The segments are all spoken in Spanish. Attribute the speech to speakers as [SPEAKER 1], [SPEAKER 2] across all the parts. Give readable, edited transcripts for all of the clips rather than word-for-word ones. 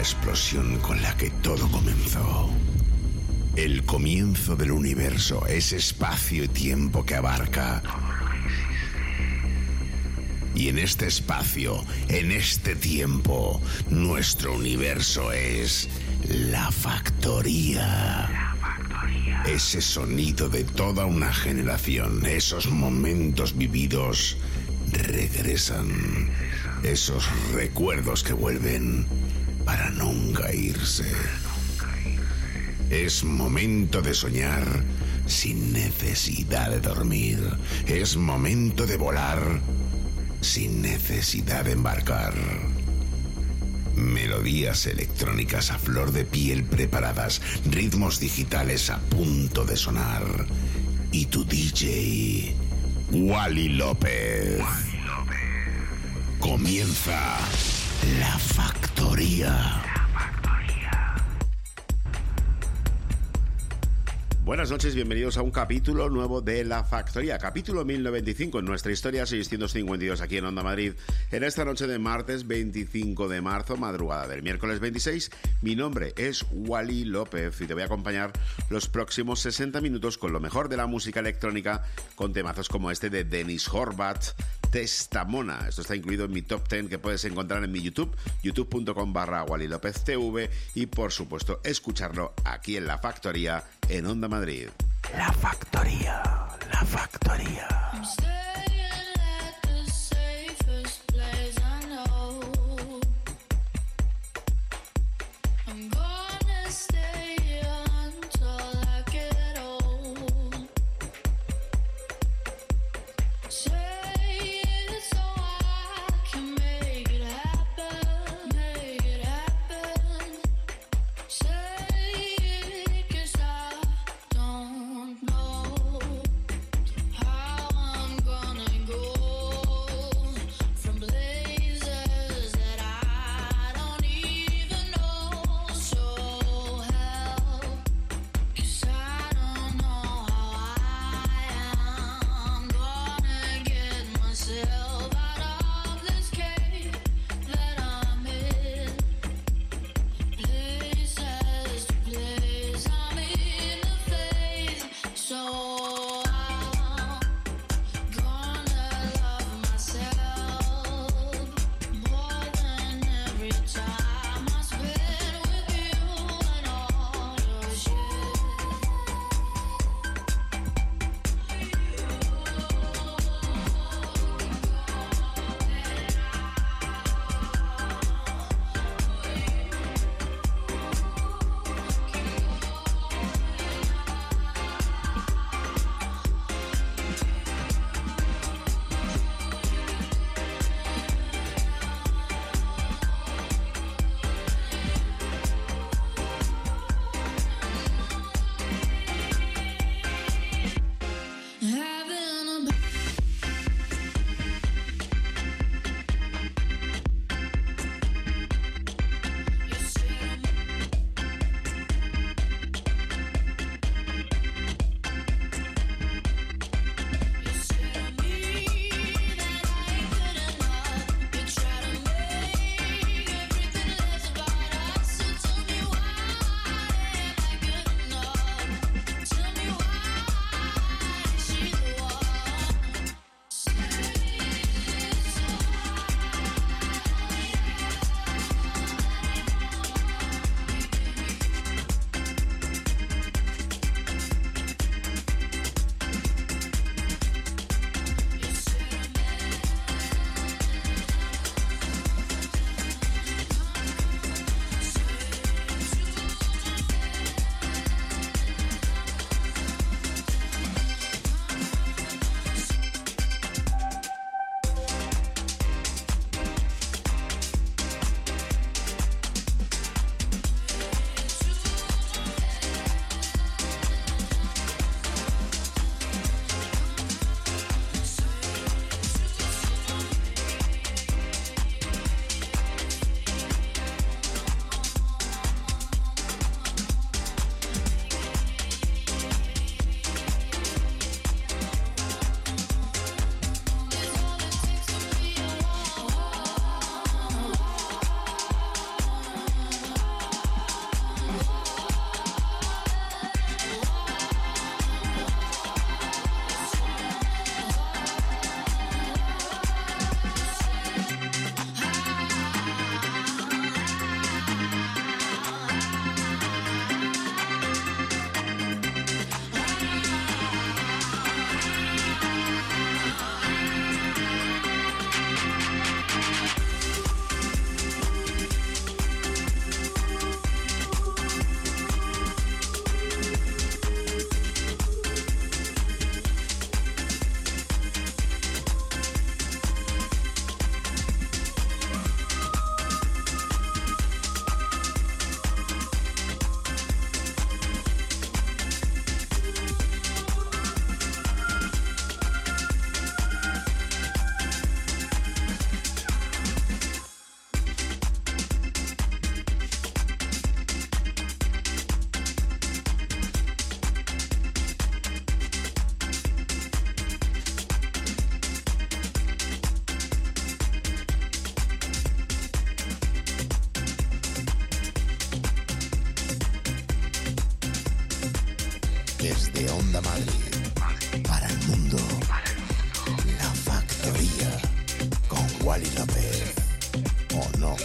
[SPEAKER 1] explosión con la que todo comenzó. El comienzo del universo, ese espacio y tiempo que abarca. Y en este espacio, en este tiempo, nuestro universo es la factoría. Ese sonido de toda una generación, esos momentos vividos regresan. Esos recuerdos que vuelven para nunca irse. Es momento de soñar sin necesidad de dormir. Es momento de volar sin necesidad de embarcar. Melodías electrónicas a flor de piel preparadas, ritmos digitales a punto de sonar. Y tu DJ, Wally López. Comienza La Factoría.
[SPEAKER 2] Buenas noches, bienvenidos a un capítulo nuevo de La Factoría, capítulo 1095 en nuestra historia 652 aquí en Onda Madrid. En esta noche de martes 25 de marzo, madrugada del miércoles 26, mi nombre es Wally López y te voy a acompañar los próximos 60 minutos con lo mejor de la música electrónica, con temazos como este de Dennis Horvath, Testamona. Esto está incluido en mi top 10 que puedes encontrar en mi YouTube, youtube.com/Wally López TV, y por supuesto escucharlo aquí en La Factoría en Onda Madrid.
[SPEAKER 1] La Factoría, La Factoría.
[SPEAKER 3] Get
[SPEAKER 1] Desde Onda Madrid, para el mundo, La Factoría, con Wally López, ¿o no?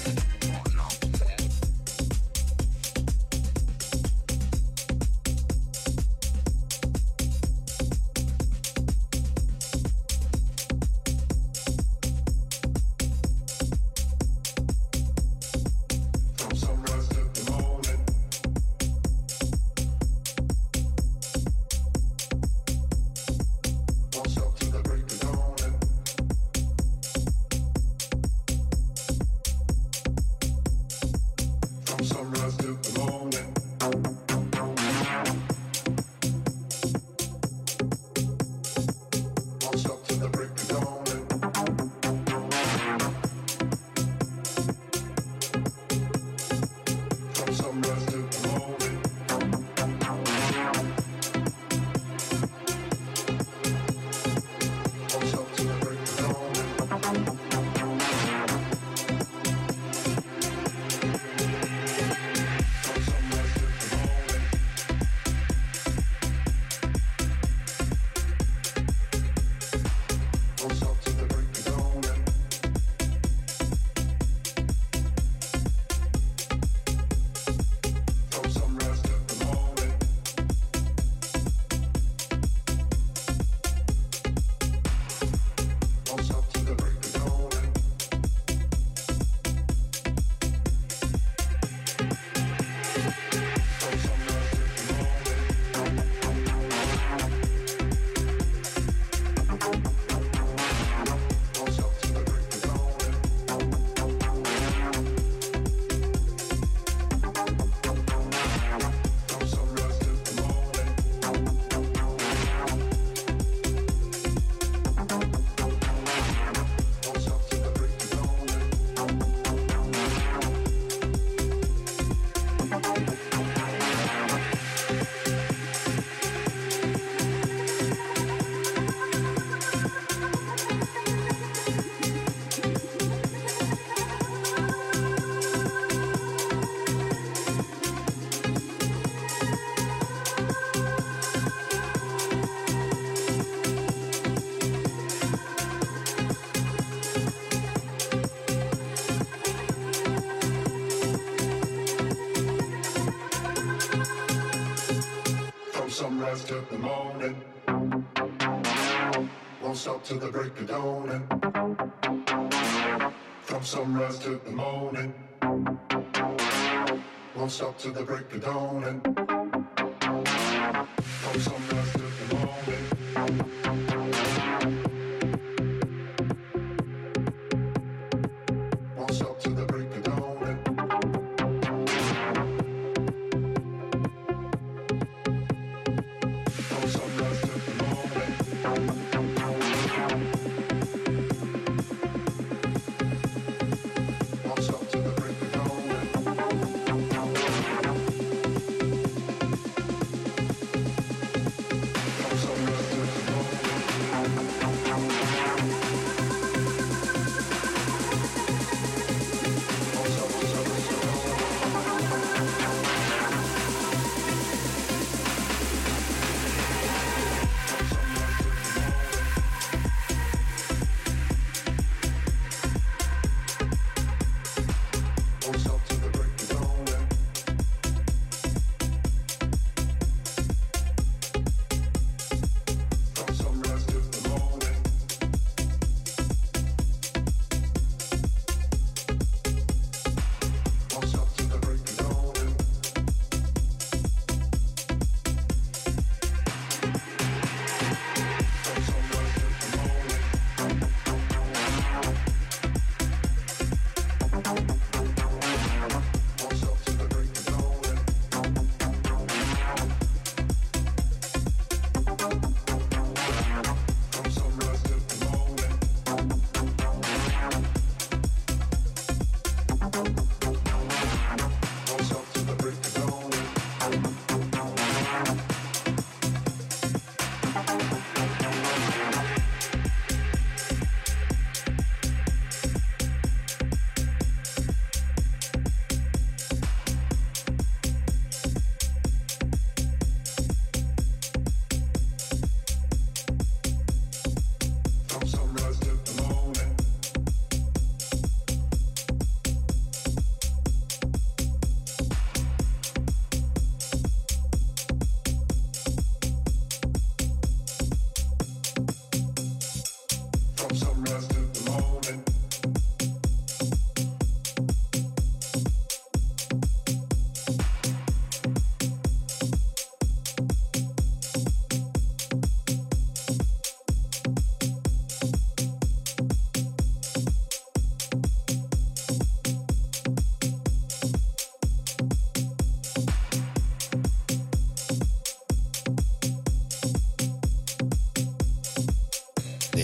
[SPEAKER 3] Sunrise to the morning, won't stop till the break of dawn. From sunrise to the morning, won't stop till the break of dawn. From sunrise to the morning, won't stop till the break of dawn.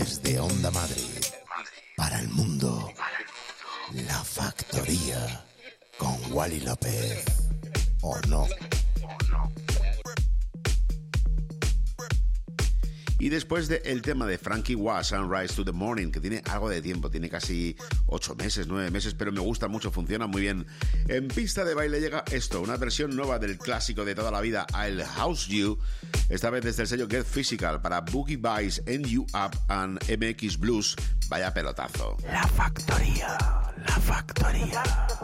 [SPEAKER 1] Desde Onda Madrid, para el mundo, La Factoría, con Wally López, ¿o no?
[SPEAKER 2] Y después del tema de Frankie Wah, Sunrise to the Morning, que tiene algo de tiempo, tiene casi 8 meses, 9 meses, pero me gusta mucho, funciona muy bien. En pista de baile llega esto, una versión nueva del clásico de toda la vida, I'll House You, esta vez desde el sello Get Physical, para Boogie Vice, You Up and MX Blues. Vaya pelotazo.
[SPEAKER 1] La Factoría, La Factoría.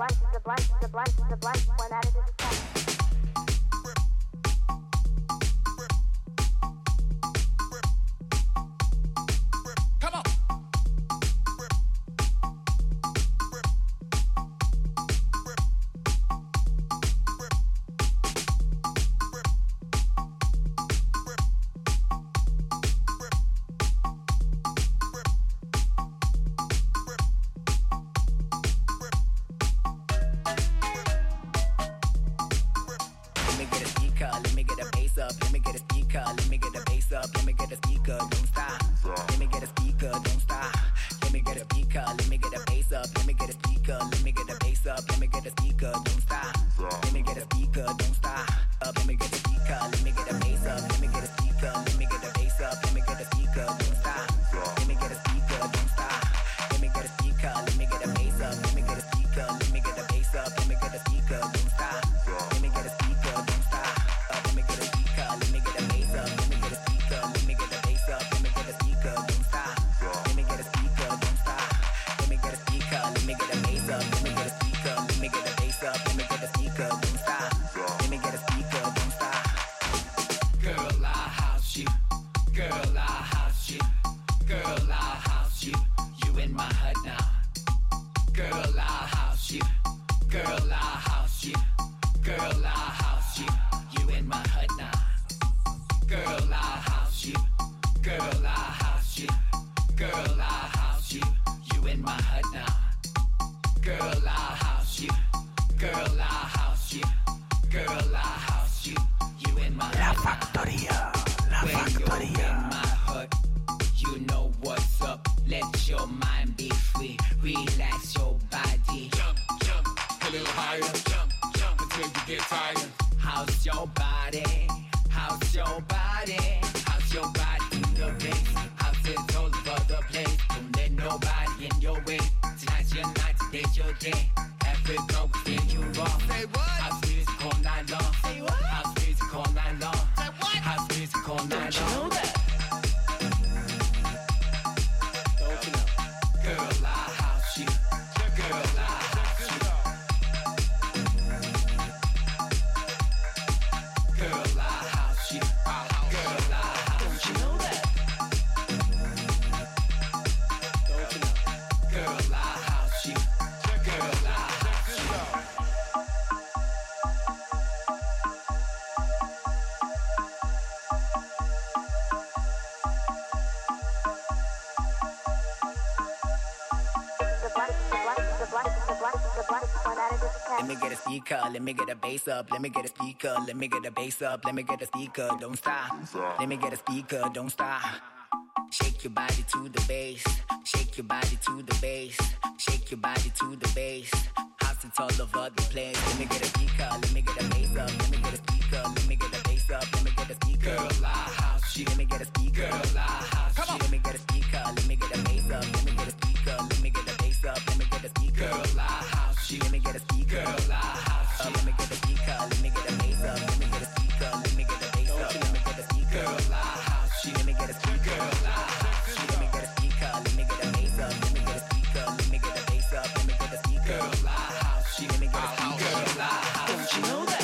[SPEAKER 4] Let me get a speaker, let me get a bass up, let me get a speaker, let me get a bass up, let me get a speaker, don't stop. Let me get a speaker, don't stop. Shake your body to the bass, shake your body to the bass, shake your body to the bass. House it's all over the place. Let me get a speaker, let me get a bass up, let me get a speaker, let me get a bass up, let me get a speaker. Girl, I house you. Let me get a speaker. Girl, I house you. Let me get a speaker, let me get a bass up, let me get a speaker, let me get a bass up, let me get a speaker. Girl, I house you. Let me get a speaker. Girl, I house you. Let me get a speaker, let me get a bass up, let me get a speaker, let me get a bass up, let me get a speaker. Girl, I house you. Let me get a speaker. Girl, I house you. Let me get a speaker, let me get a bass up, let me get a speaker, let me get a bass up, let me get a speaker. Girl, I house you. Let me get a speaker. Girl, I house you. Don't you know that?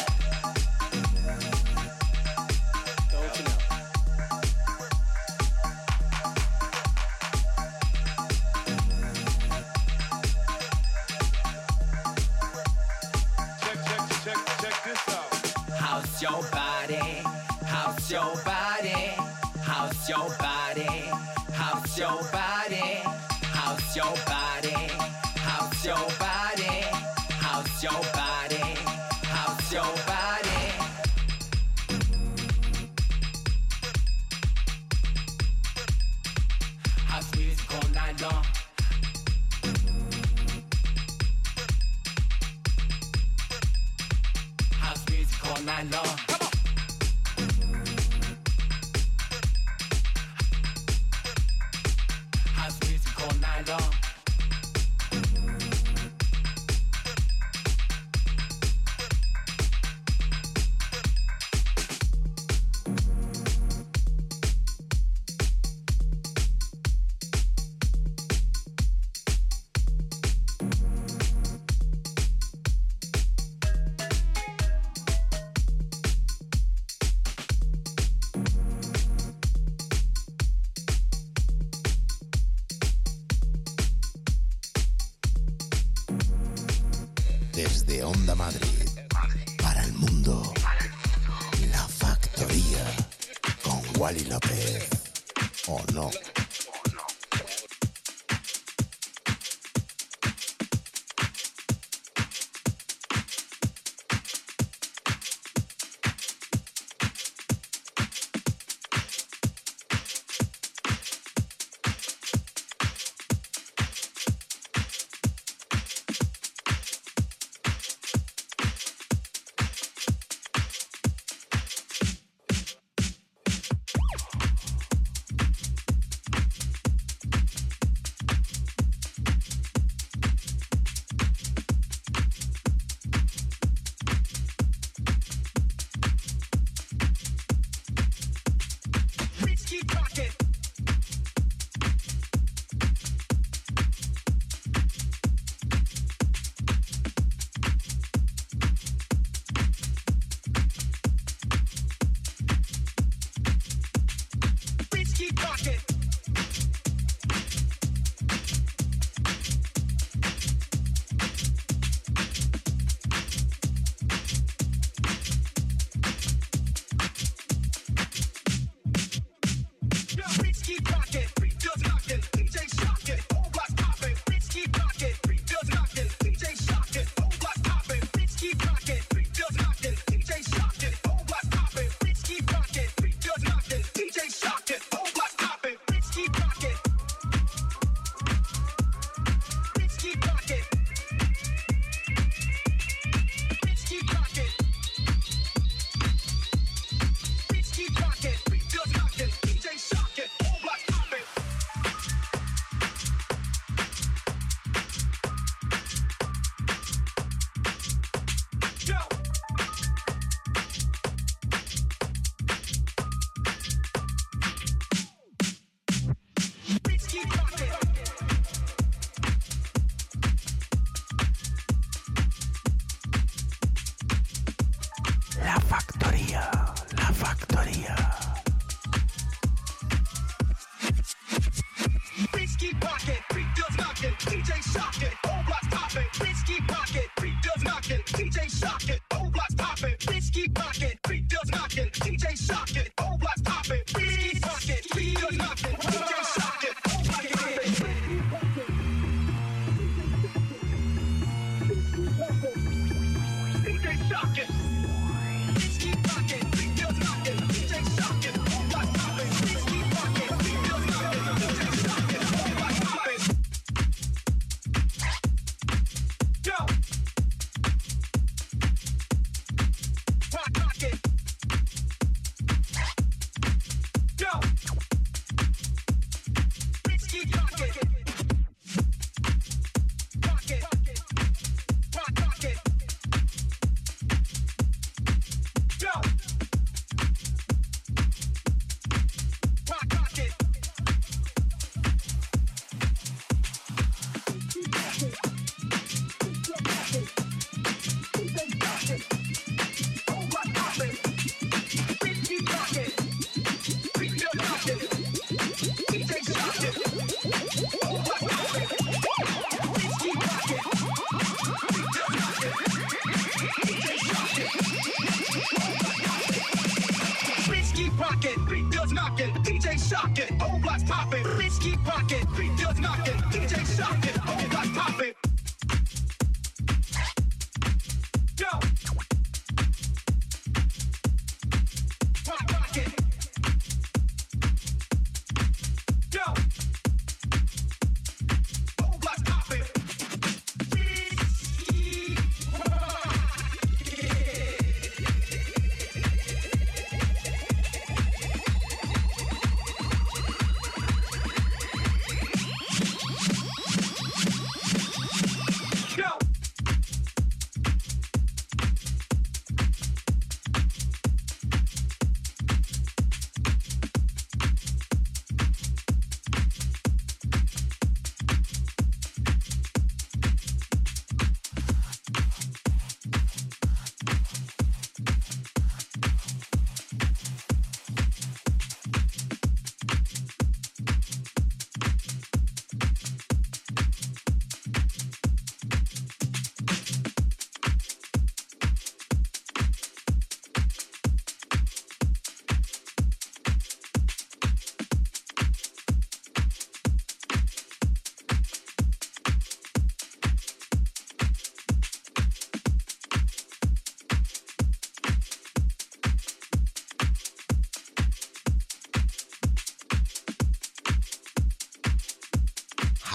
[SPEAKER 4] Don't you know?
[SPEAKER 5] Check this out.
[SPEAKER 4] House your body, house your body, house your body, house your body, house your body, house your body, house your body, house your body. House night long. House music all night long. Come on. House music all night long.
[SPEAKER 1] Desde Onda Madrid, para el mundo, La Factoría, con Wally López, ¿o no?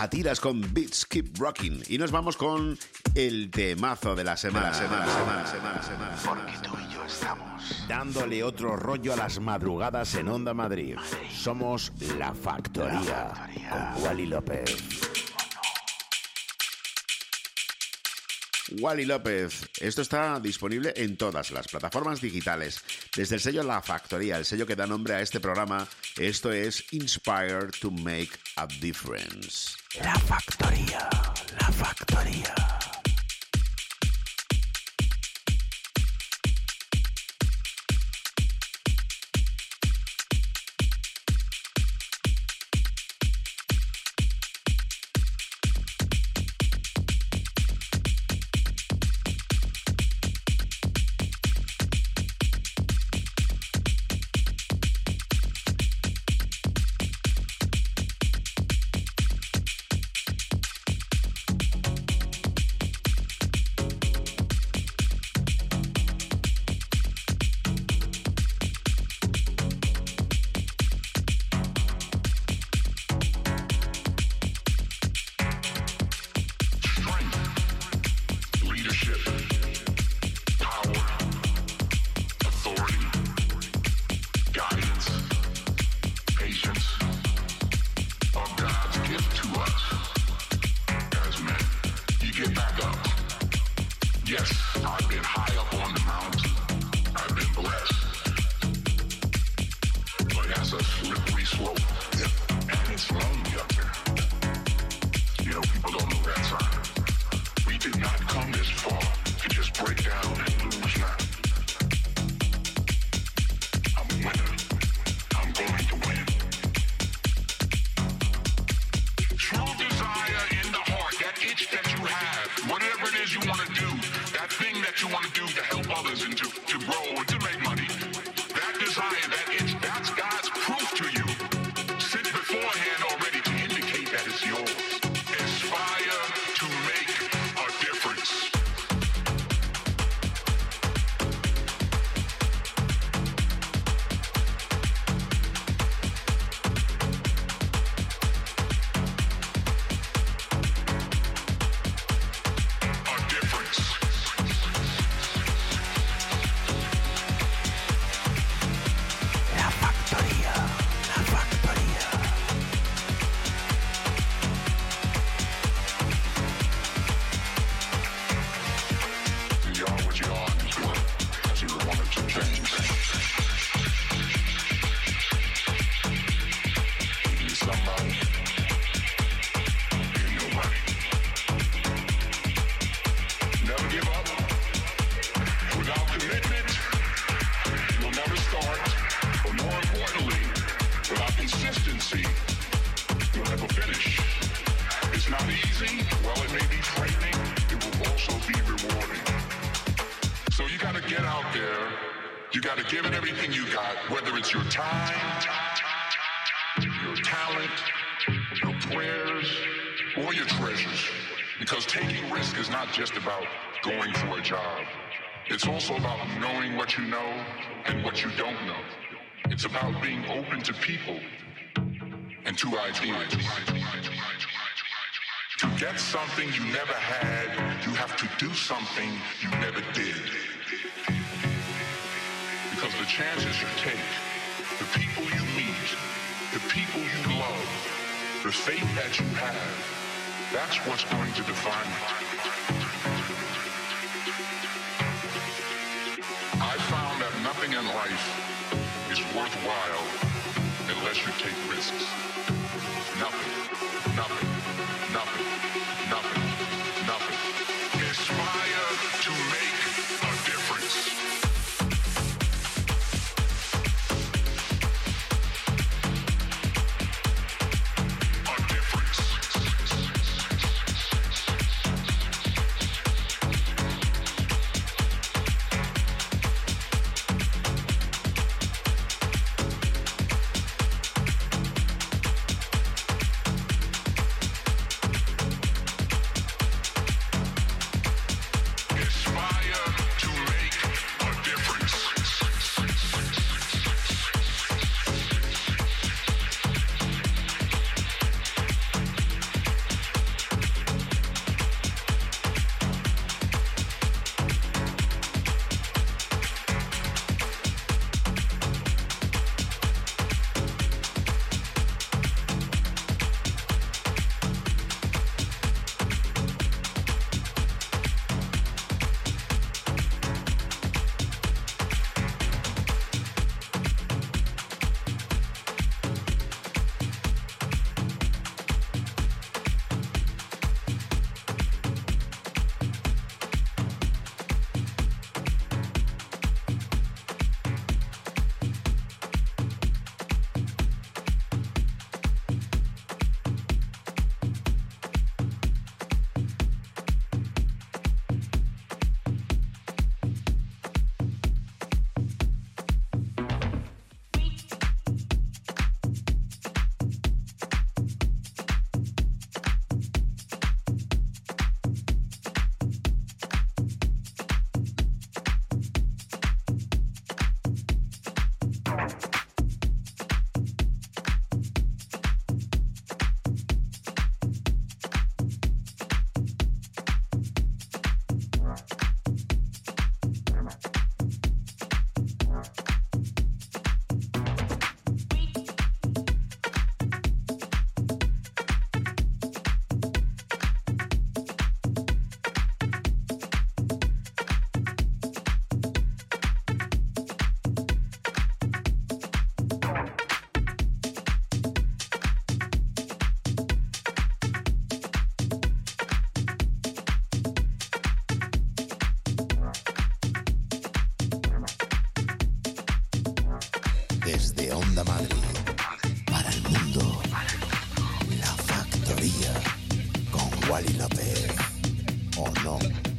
[SPEAKER 2] Jatiras con Beats Keep Rocking. Y nos vamos con el temazo de la semana.
[SPEAKER 1] Porque tú y yo estamos
[SPEAKER 6] dándole otro rollo a las madrugadas en Onda Madrid. Somos La Factoría, con Wally López.
[SPEAKER 2] Wally López. Esto está disponible en todas las plataformas digitales. Desde el sello La Factoría, el sello que da nombre a este programa, esto es Inspired to Make a Difference.
[SPEAKER 6] La Factoría, La Factoría.
[SPEAKER 3] Just about going for a job. It's also about knowing what you know and what you don't know. It's about being open to people and to ideas. To get something you never had, you have to do something you never did. Because the chances you take, the people you meet, the people you love, the faith that you have, that's what's going to define you. I found that nothing in life is worthwhile unless you take risks. Nothing, nothing, nothing, nothing, nothing. Aspire to make a difference.
[SPEAKER 1] Desde Onda Madrid, para el mundo, La Factoría, con Wally López. ¿O no?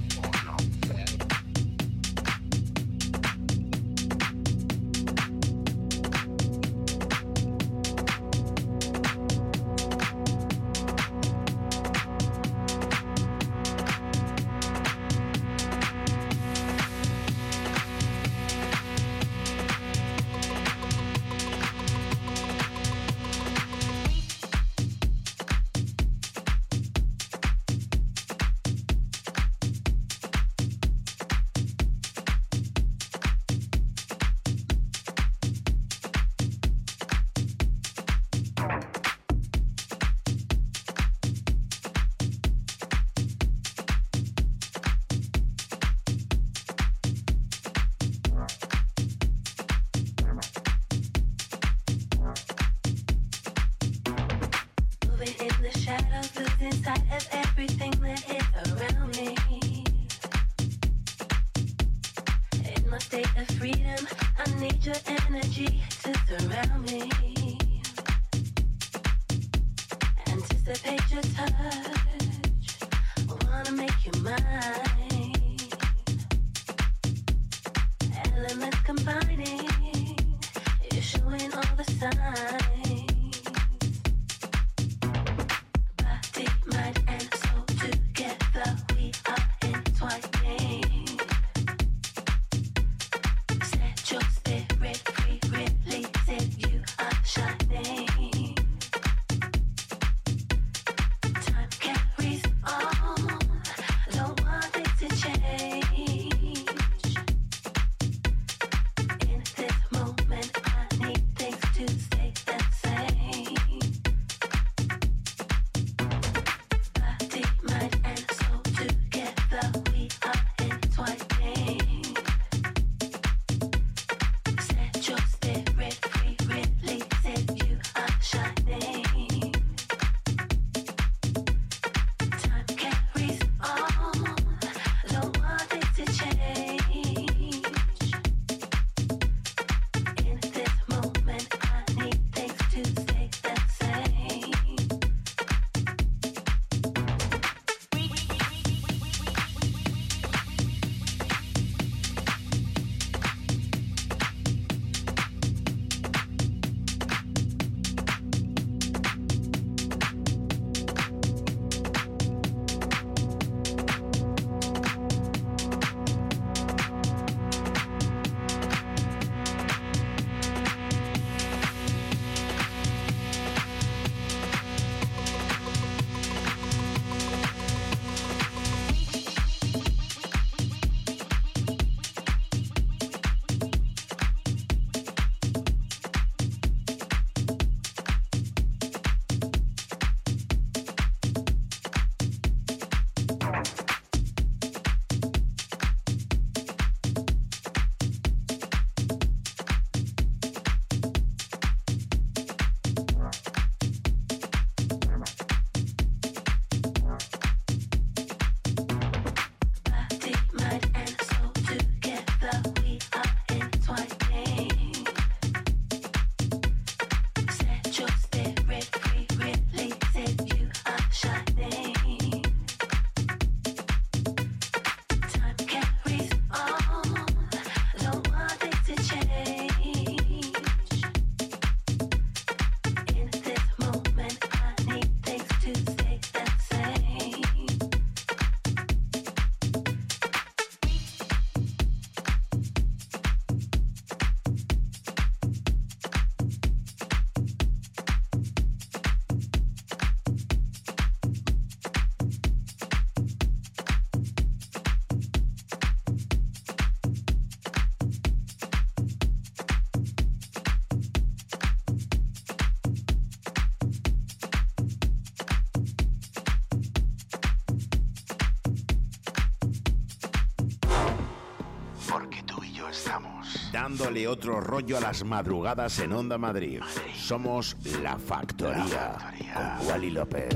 [SPEAKER 6] Dándole otro rollo a las madrugadas en Onda Madrid. Somos La Factoría, con Wally López.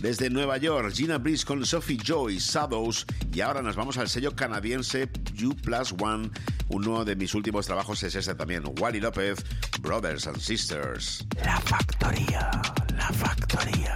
[SPEAKER 2] Desde Nueva York, Gina Breeze con Sophie Joy, Shadows. Y ahora nos vamos al sello canadiense U+1. Uno de mis últimos trabajos es este también, Wally López, Brothers and Sisters.
[SPEAKER 6] La Factoría, La Factoría.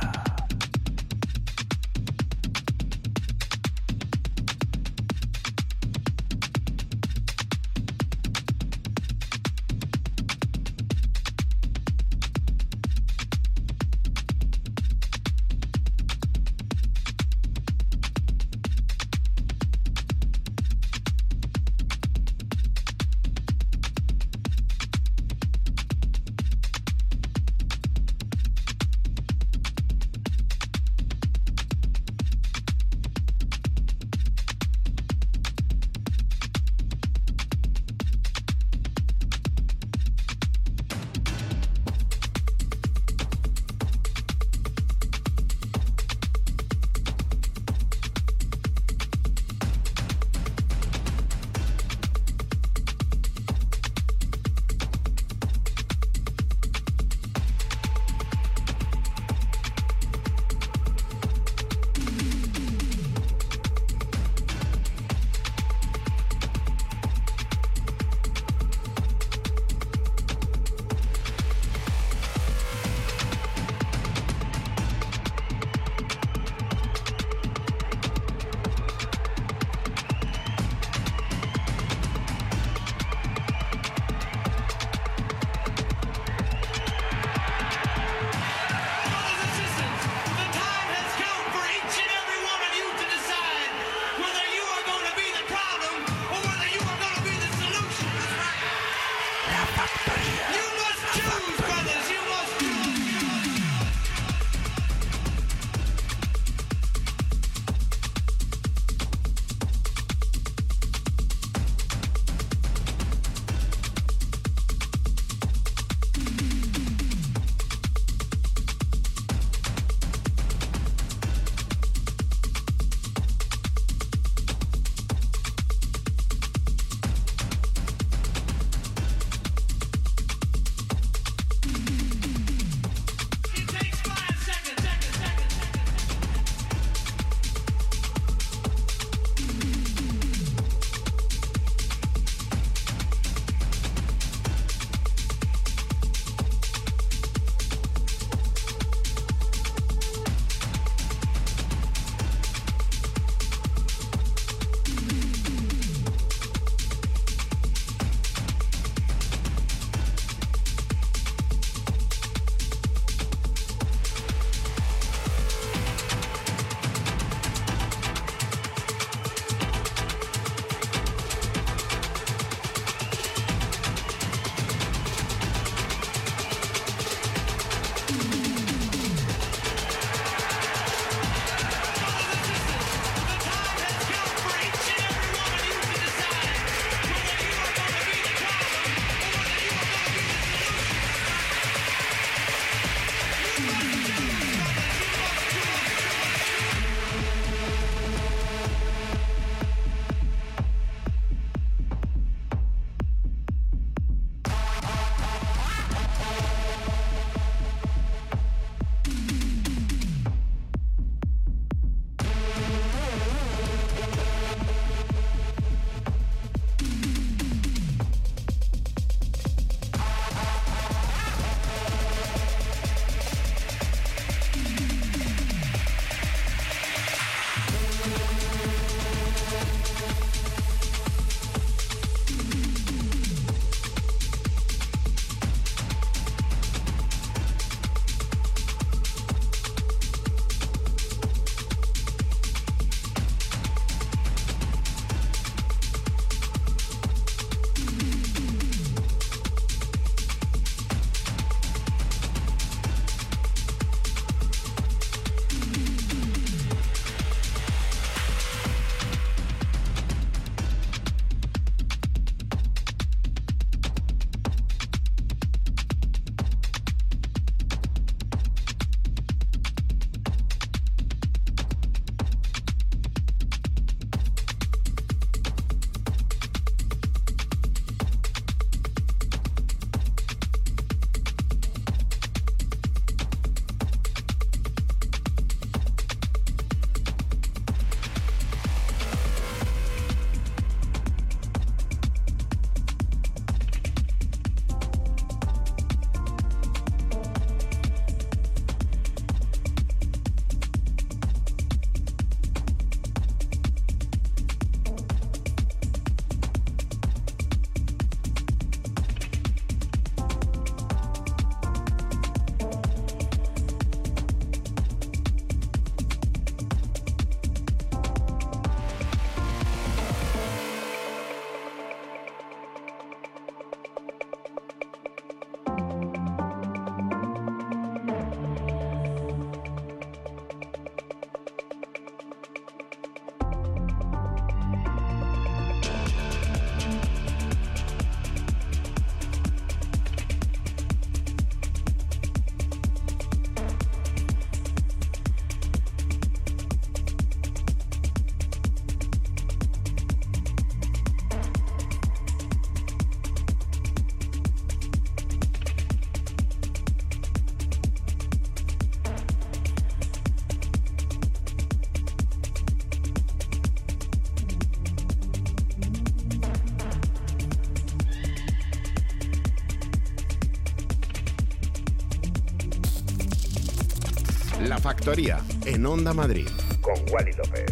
[SPEAKER 6] La Factoría, en Onda Madrid, con Wally López.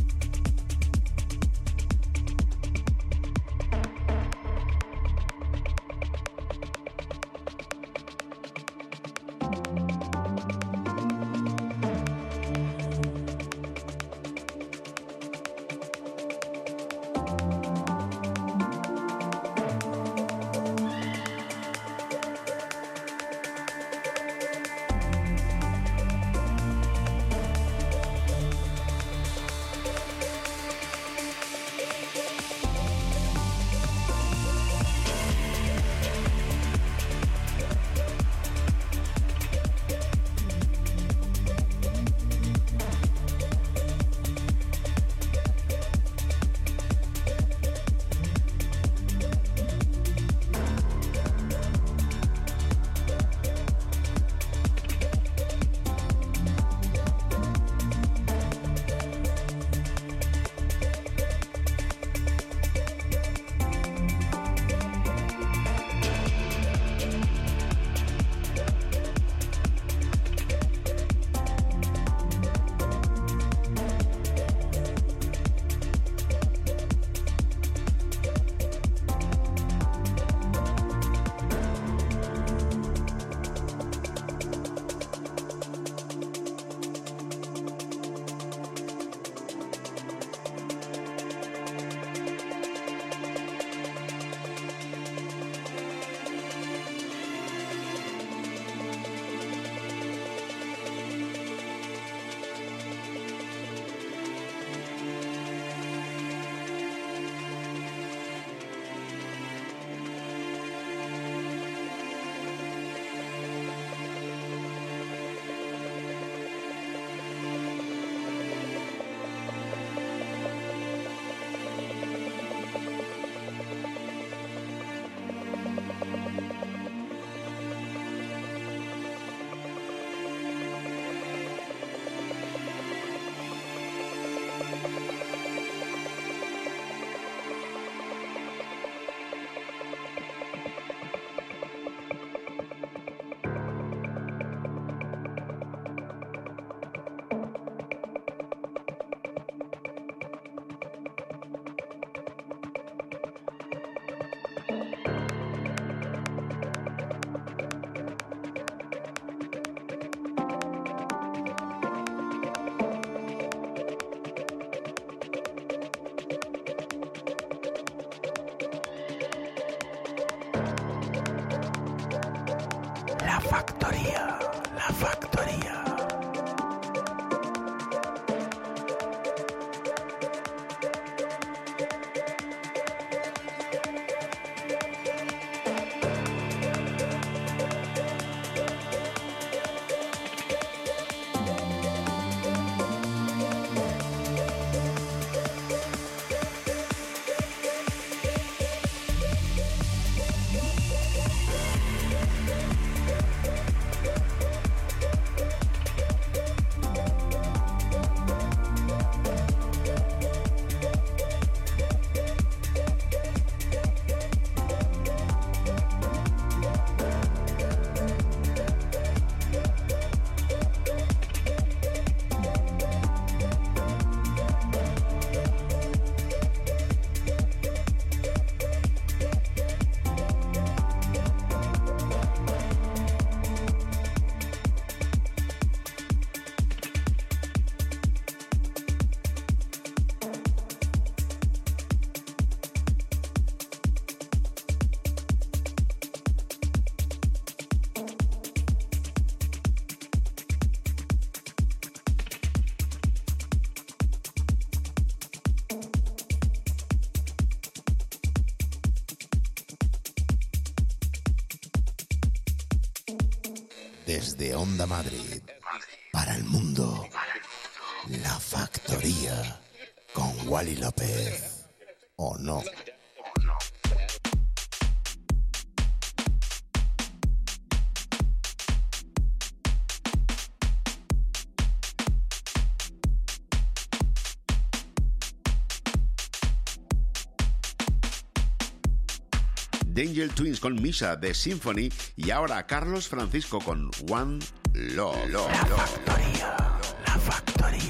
[SPEAKER 6] La Factoría, La Factoría. Desde Onda Madrid, para el mundo, La Factoría, con Wally López, ¿o no?
[SPEAKER 2] Danger Twins con Misha de Symphony y ahora Carlos Francisco con One
[SPEAKER 6] La Factoría.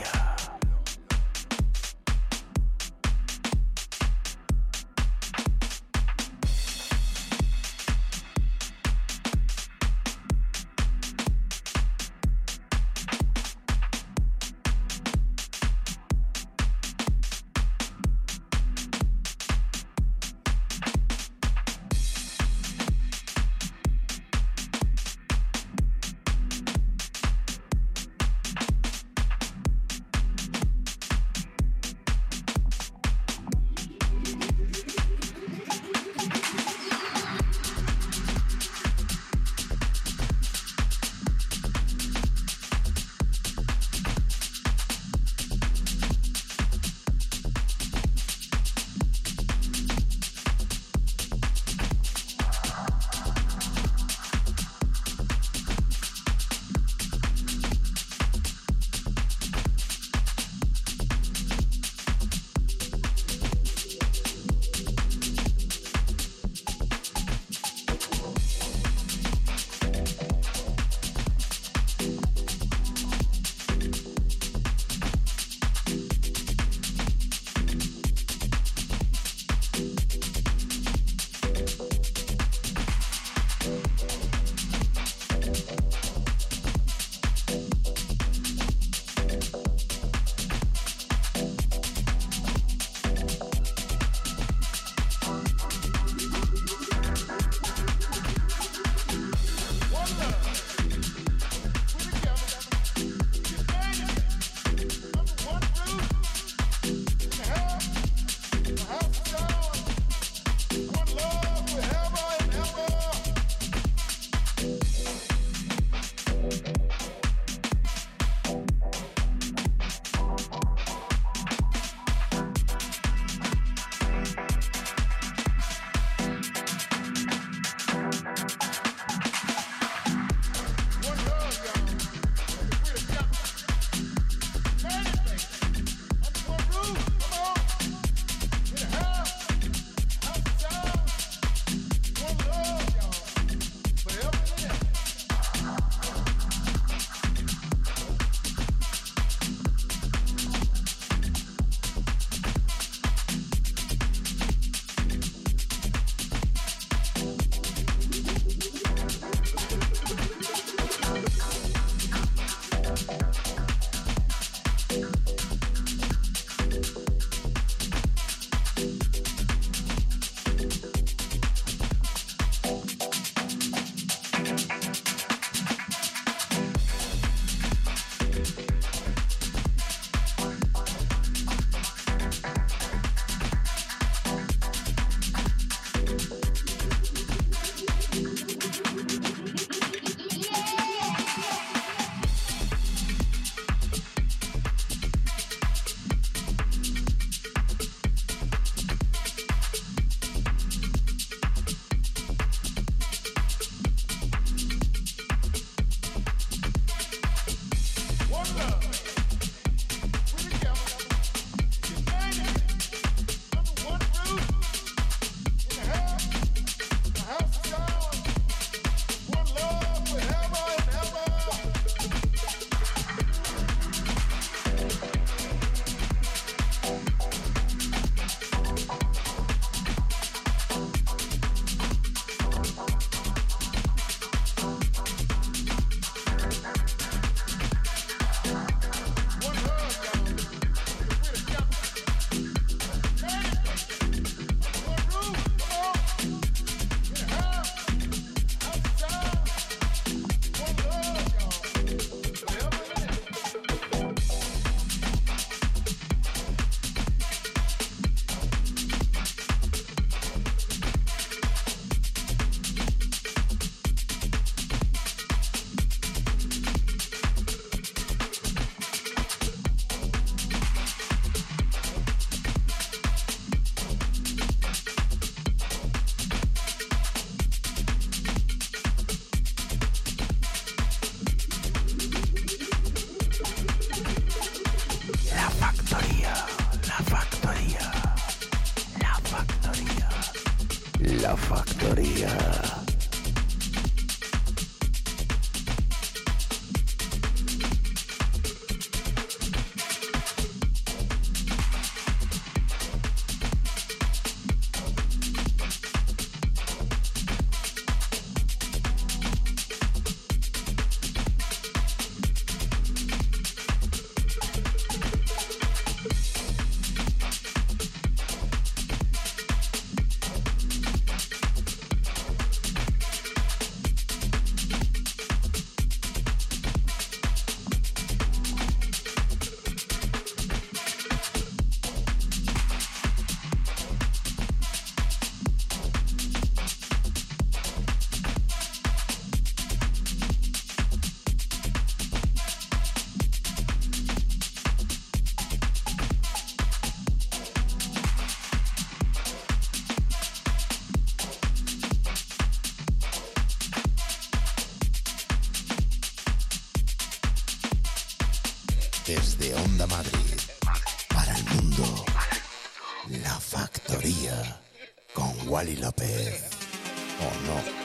[SPEAKER 1] Desde Onda Madrid, para el mundo, La Factoría, con Wally López, ¿o no?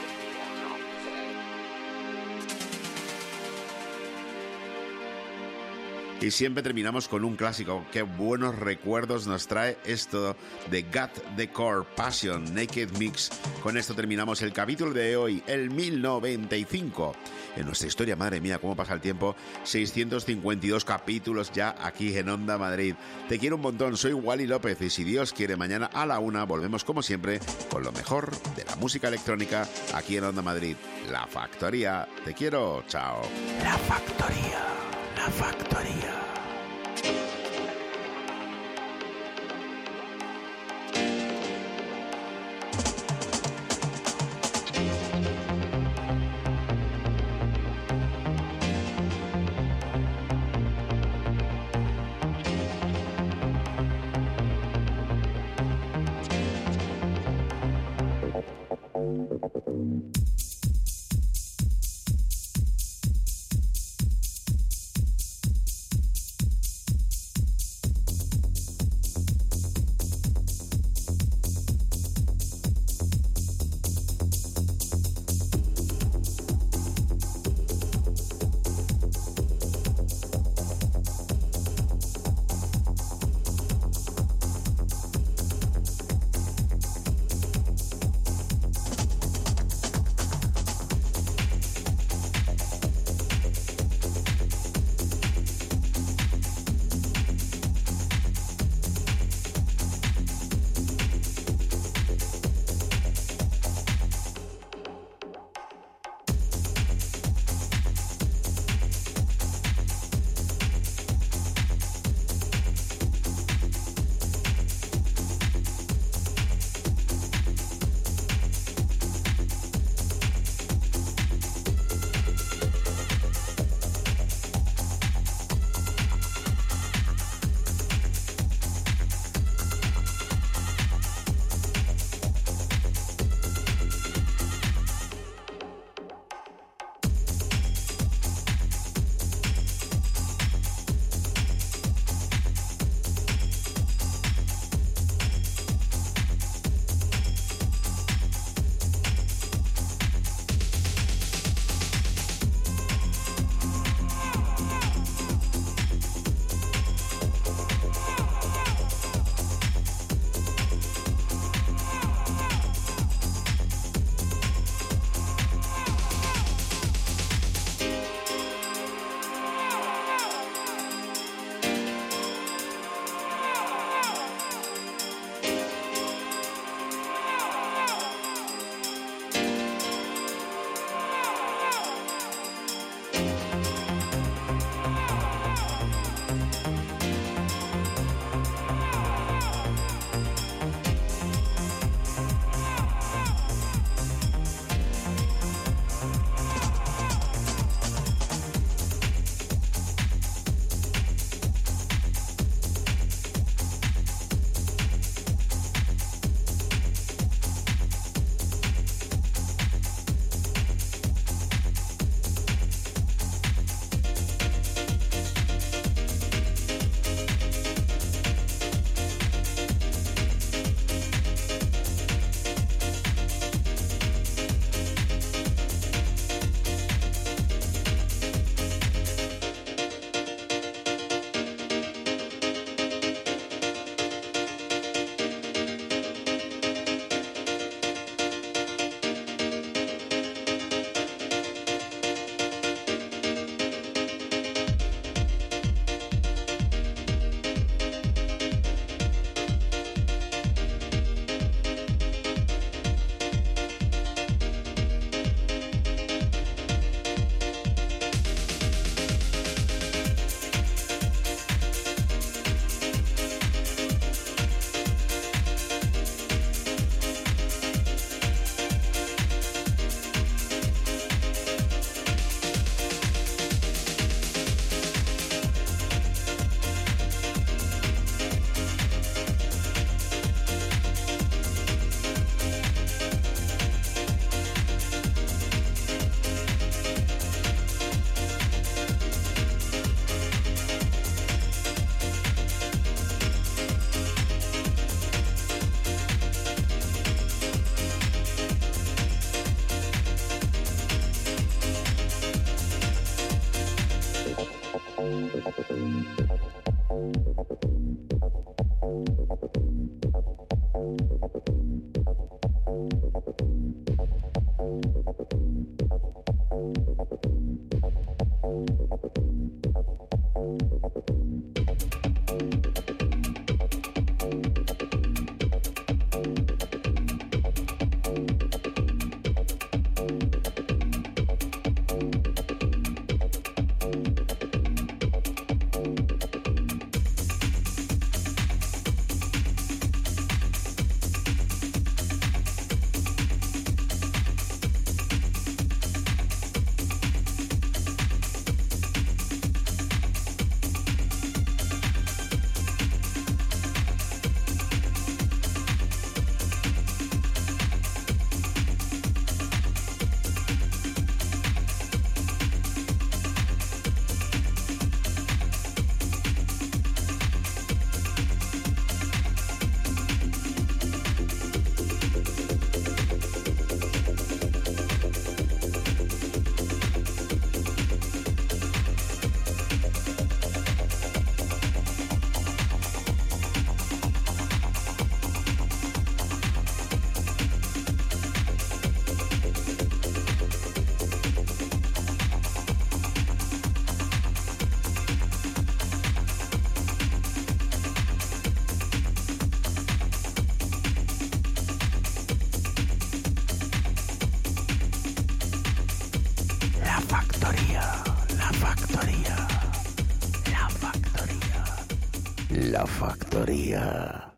[SPEAKER 2] Y siempre terminamos con un clásico. Qué buenos recuerdos nos trae esto de Got the Core Passion, Naked Mix. Con esto terminamos el capítulo de hoy, el 1095. En nuestra historia, madre mía, cómo pasa el tiempo. 652 capítulos ya aquí en Onda Madrid. Te quiero un montón, soy Wally López y si Dios quiere, mañana a la 1 volvemos como siempre con lo mejor de la música electrónica aquí en Onda Madrid. La Factoría. Te quiero, chao.
[SPEAKER 6] La Factoría. La Factoría. La factoría.